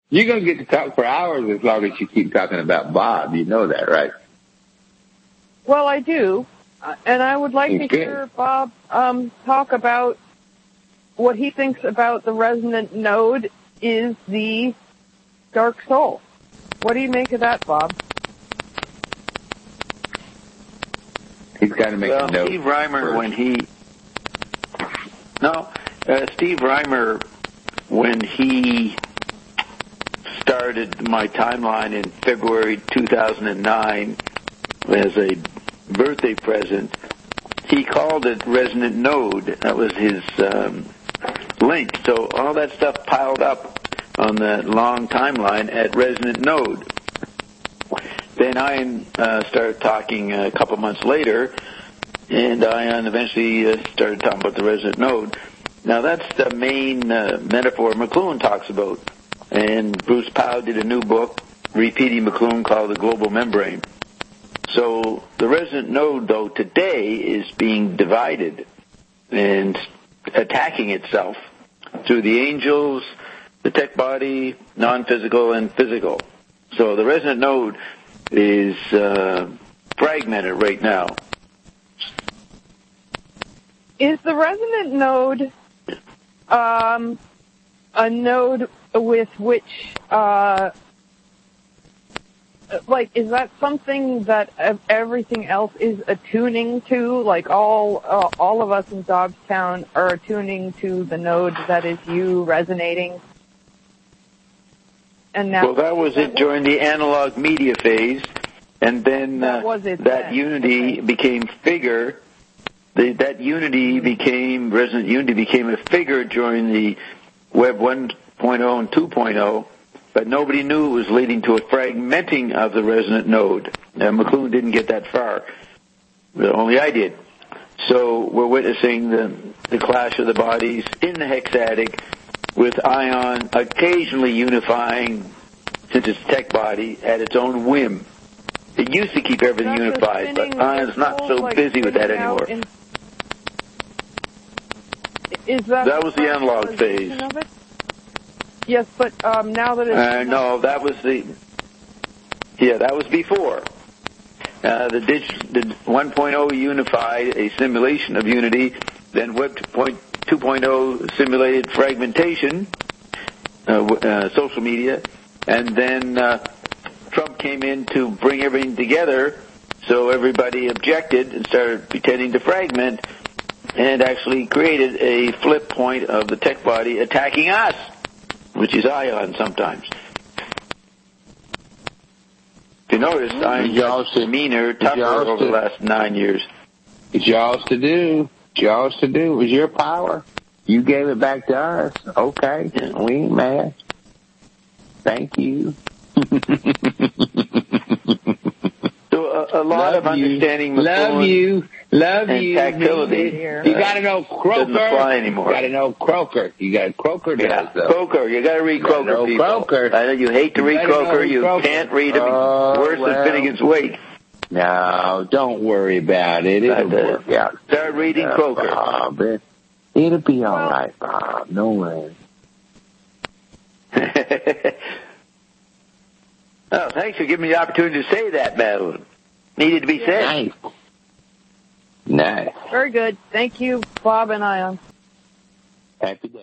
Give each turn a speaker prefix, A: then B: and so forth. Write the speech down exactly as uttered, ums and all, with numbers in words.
A: You're going to get to talk for hours as long as you keep talking about Bob. You know that, right?
B: Well, I do. Uh, and I would like
A: Okay.
B: to hear Bob um, talk about what he thinks about the resonant node is the dark soul. What do you make of that, Bob?
A: He's got to make
C: well,
A: a note.
C: Steve Reimer,
A: first.
C: when he... No, uh, Steve Reimer, when he started my timeline in February two thousand nine as a birthday present, he called it Resonant Node. That was his um, link. So all that stuff piled up on that long timeline at Resonant Node. Then Ian uh, started talking a couple months later, and Ian eventually uh, started talking about the Resonant Node. Now that's the main uh, metaphor McLuhan talks about. And Bruce Powell did a new book, repeating McLuhan, called The Global Membrane. So the resonant node, though, today is being divided and attacking itself through the angels, the tech body, non-physical, and physical. So the resonant node is uh, fragmented right now.
B: Is the resonant node um, a node with which, uh, like, is that something that everything else is attuning to? Like, all uh, all of us in Dobbstown are attuning to the node that is you resonating? And now,
C: well, that was
B: that
C: it during the analog media phase, and then uh,
B: That was it
C: that
B: then.
C: unity
B: Okay.
C: became figure. The, that unity became, resonant unity became a figure during the Web one point oh and two point oh, but nobody knew it was leading to a fragmenting of the resonant node. Now, McLuhan didn't get that far. Only I did. So we're witnessing the, the clash of the bodies in the hexatic, with Ion occasionally unifying, since it's tech body, at its own whim. It used to keep everything
B: That's
C: unified, but
B: spinning-
C: Ion's not so
B: like
C: busy with that
B: spinning out
C: anymore.
B: in- Is that,
C: That was the analog phase.
B: of it? Yes, but um, now that it's...
C: Uh, no, that was the, yeah, that was before. Uh, the, dig, the one point oh unified a simulation of unity, then Web two point oh simulated fragmentation, uh, uh, social media, and then uh, Trump came in to bring everything together, so everybody objected and started pretending to fragment, and actually created a flip point of the tech body attacking us, which is Ion sometimes. If you notice, Ion got meaner, tougher over the last nine years.
A: It's yours to do. It's yours to do. It was your power. You gave it back to us. Okay.
C: Yeah.
A: We ain't mad. Thank you.
C: So a, a lot
A: Love
C: of
A: you.
C: understanding
A: Love
C: McLuhan
A: you. Love
C: and
A: you.
C: tactility.
A: You gotta know Croker.
C: Doesn't apply anymore.
A: You gotta know Croker. You got Croker does
C: Yeah,
A: though.
C: Croker. You got to read
A: You gotta
C: Croker,
A: know
C: people.
A: Croker.
C: I know you hate to
A: You
C: read
A: gotta know
C: Croker. You
A: Croker.
C: can't read him.
A: Oh,
C: Worse
A: well.
C: than Finnegan's Wake.
A: No, don't worry about it. It'll
C: But, uh,
A: work out.
C: Start reading
A: Uh,
C: Croker.
A: Bob, it, it'll be all
B: Well-
A: right, Bob. No worries.
C: Oh, thanks for giving me the opportunity to say that, Madeline. Needed to be said.
A: Nice. Nice.
B: Very good. Thank you, Bob and Ion.
A: Happy